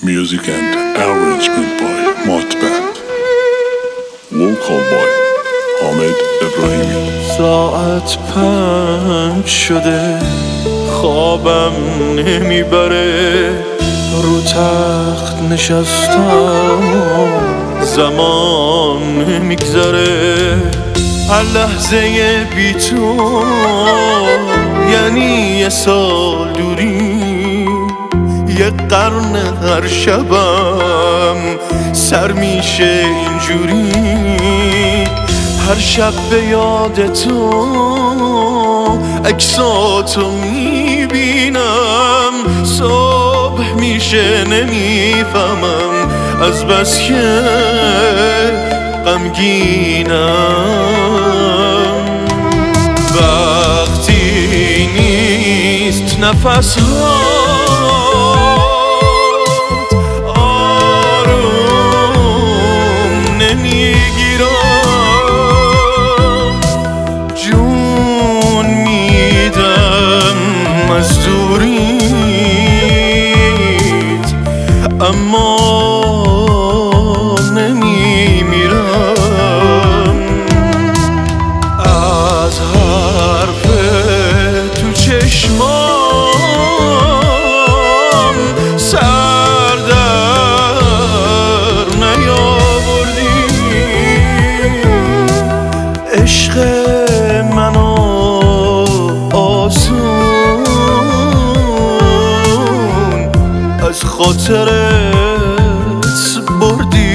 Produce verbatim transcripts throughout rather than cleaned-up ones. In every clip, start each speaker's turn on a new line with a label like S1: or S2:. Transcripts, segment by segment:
S1: Music and arrangement by Mott Band. Vocal by حامد ابراهیمی.
S2: ساعت پنج شده خوابم نمیبره، رو تخت نشستم زمان نمیگذره. هر لحظه بی تو یعنی یه سال دوری، یه قرن هر شبم سر میشه اینجوری. هر شب به یاد تو عکساتو میبینم، صبح میشه نمیفهمم از بس که غمگینم. وقتی نیست نفس اما نمیمیرم. از حرف تو چشمام سر در نیاوردی. عشق منو آسون از خاطرت بردی.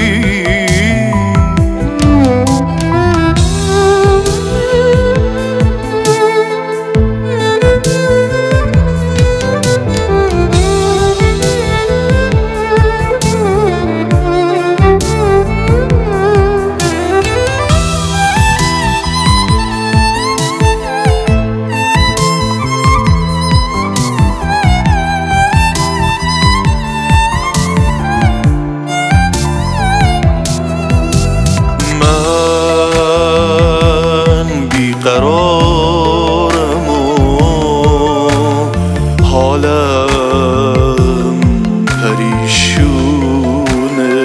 S2: قرارم و حالم پریشونه،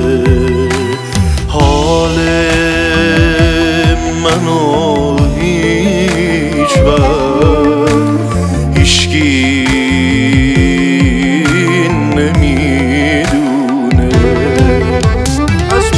S2: حال منو هیچ وقت هیچکی نمیدونه. از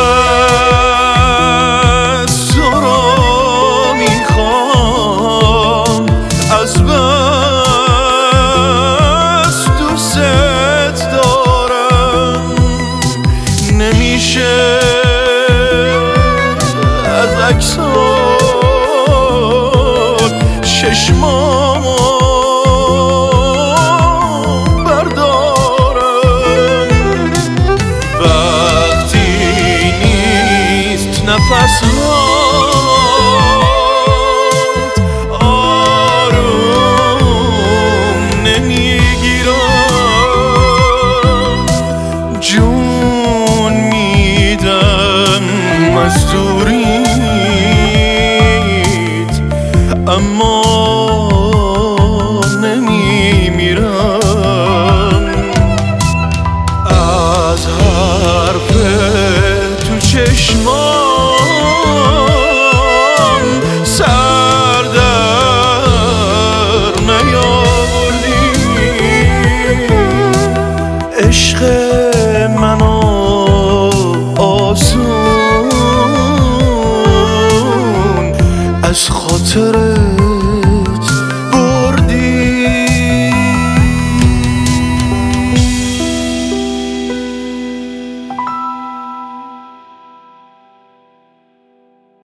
S2: چشمامو بردارم. وقتی نیست نفس آروم نمیگیرم، جون میدم از دوریت اما نمیمیرم. از حرف تو چشمام سر در نیاوردی. عشق منو آسون از خاطر